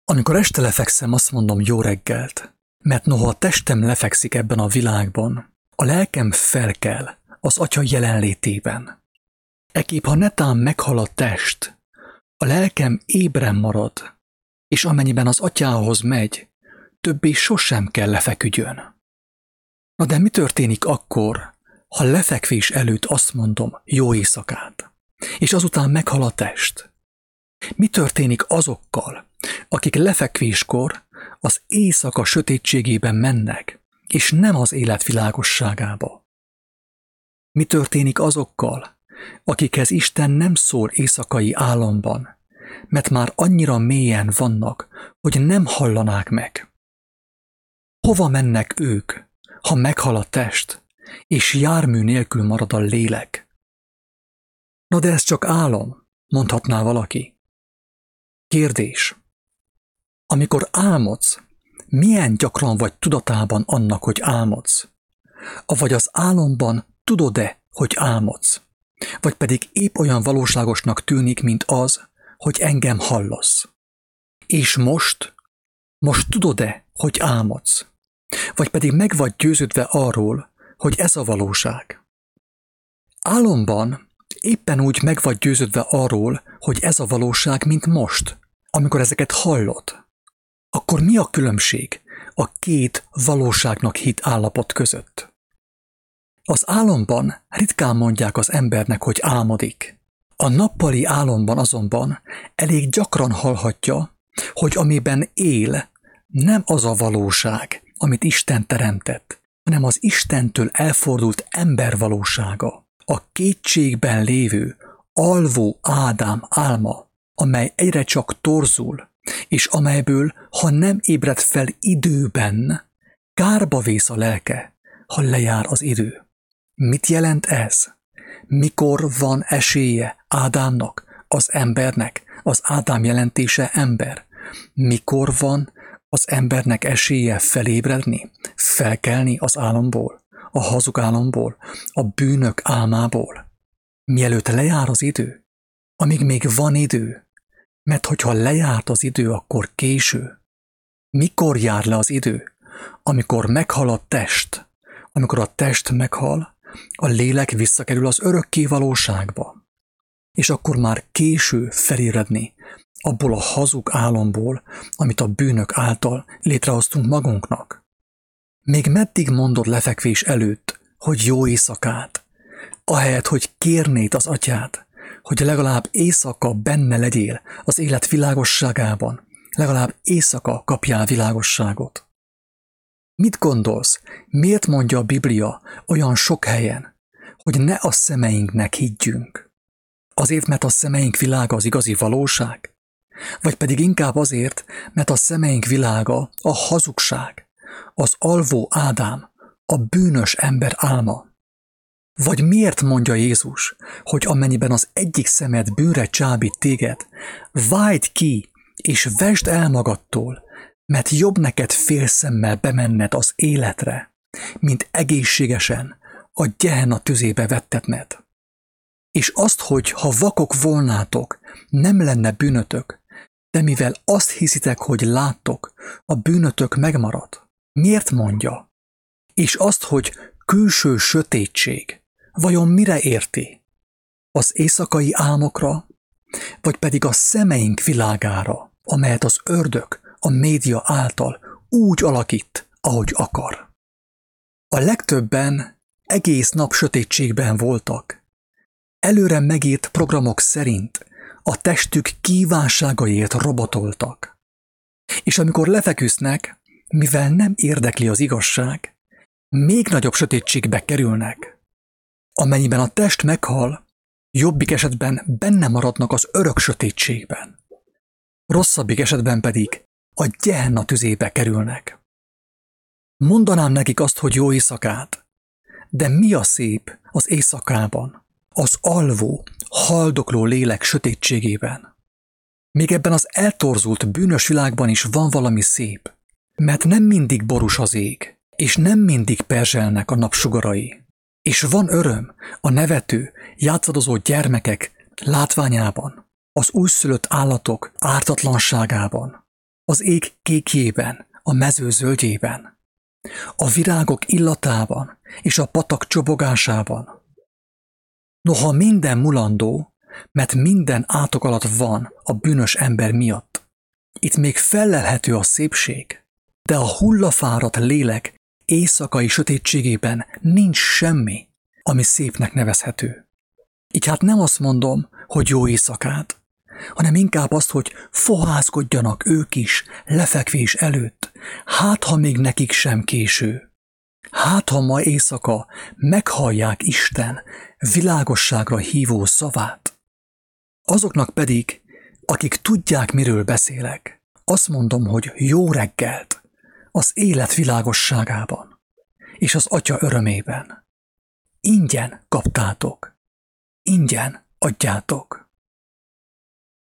Amikor este lefekszem, azt mondom jó reggelt, mert noha a testem lefekszik ebben a világban, a lelkem felkel az Atya jelenlétében. Ekképp, ha netán meghal a test, a lelkem ébren marad, és amennyiben az Atyához megy, többé sosem kell lefeküdjön. Na de mi történik akkor, ha lefekvés előtt azt mondom jó éjszakát, és azután meghal a test? Mi történik azokkal, akik lefekvéskor az éjszaka sötétségében mennek, és nem az élet világosságába? Mi történik azokkal, akikhez Isten nem szól éjszakai álomban, mert már annyira mélyen vannak, hogy nem hallanák meg? Hova mennek ők, ha meghal a test, és jármű nélkül marad a lélek? Na de ez csak álom, mondhatná valaki. Kérdés. Amikor álmodsz, milyen gyakran vagy tudatában annak, hogy álmodsz? Avagy az álomban tudod-e, hogy álmodsz? Vagy pedig épp olyan valóságosnak tűnik, mint az, hogy engem hallasz? És most tudod-e, hogy álmodsz? Vagy pedig meg vagy győződve arról, hogy ez a valóság? Álomban éppen úgy meg vagy győződve arról, hogy ez a valóság, mint most, amikor ezeket hallod. Akkor mi a különbség a két valóságnak hitt állapot között? Az álomban ritkán mondják az embernek, hogy álmodik. A nappali álomban azonban elég gyakran hallhatja, hogy amiben él, nem az a valóság, amit Isten teremtett, hanem az Istentől elfordult ember valósága, a kétségben lévő, alvó Ádám álma, amely egyre csak torzul, és amelyből, ha nem ébred fel időben, kárba vész a lelke, ha lejár az idő. Mit jelent ez? Mikor van esélye Ádámnak, az embernek, az Ádám jelentése ember? Mikor van az embernek esélye felébredni, felkelni az álomból, a hazug álomból, a bűnök álmából? Mielőtt lejár az idő? Amíg még van idő? Mert hogyha lejárt az idő, akkor késő. Mikor jár le az idő? Amikor meghal a test. Amikor a test meghal, a lélek visszakerül az örökké valóságba. És akkor már késő felébredni abból a hazug álomból, amit a bűnök által létrehoztunk magunknak. Még meddig mondod lefekvés előtt, hogy jó éjszakát, ahelyett, hogy kérnéd az Atyát, hogy legalább éjszaka benne legyél az élet világosságában, legalább éjszaka kapjál világosságot. Mit gondolsz, miért mondja a Biblia olyan sok helyen, hogy ne a szemeinknek higgyünk? Azért, mert a szemeink világa az igazi valóság? Vagy pedig inkább azért, mert a szemeink világa a hazugság, az alvó Ádám, a bűnös ember álma? Vagy miért mondja Jézus, hogy amennyiben az egyik szemed bűnre csábít téged, vájd ki és vesd el magadtól, mert jobb neked fél szemmel bemenned az életre, mint egészségesen a Gehenna tüzébe vettetned. És azt, hogy ha vakok volnátok, nem lenne bűnötök, de mivel azt hiszitek, hogy láttok, a bűnötök megmarad. Miért mondja? És azt, hogy külső sötétség, vajon mire érti? Az éjszakai álmokra, vagy pedig a szemeink világára, amelyet az ördög a média által úgy alakít, ahogy akar? A legtöbben egész nap sötétségben voltak. Előre megírt programok szerint a testük kívánságaiért robotoltak. És amikor lefeküsznek, mivel nem érdekli az igazság, még nagyobb sötétségbe kerülnek. Amennyiben a test meghal, jobbik esetben benne maradnak az örök sötétségben. Rosszabbik esetben pedig a Gehenna tüzébe kerülnek. Mondanám nekik azt, hogy jó éjszakát, de mi a szép az éjszakában, az alvó, haldokló lélek sötétségében? Még ebben az eltorzult, bűnös világban is van valami szép, mert nem mindig borús az ég, és nem mindig perzselnek a napsugarai. És van öröm a nevető, játszadozó gyermekek látványában, az újszülött állatok ártatlanságában. az ég kékjében, a mező zöldjében, a virágok illatában és a patak csobogásában. Noha minden mulandó, mert minden átok alatt van a bűnös ember miatt, itt még fellelhető a szépség, de a hullafáradt lélek éjszakai sötétségében nincs semmi, ami szépnek nevezhető. Így hát nem azt mondom, hogy jó éjszakát, hanem inkább azt, hogy fohászkodjanak ők is lefekvés előtt, hát ha még nekik sem késő. Hát ha ma éjszaka meghallják Isten világosságra hívó szavát. Azoknak pedig, akik tudják, miről beszélek, azt mondom, hogy jó reggelt az élet világosságában és az Atya örömében. Ingyen kaptátok, ingyen adjátok.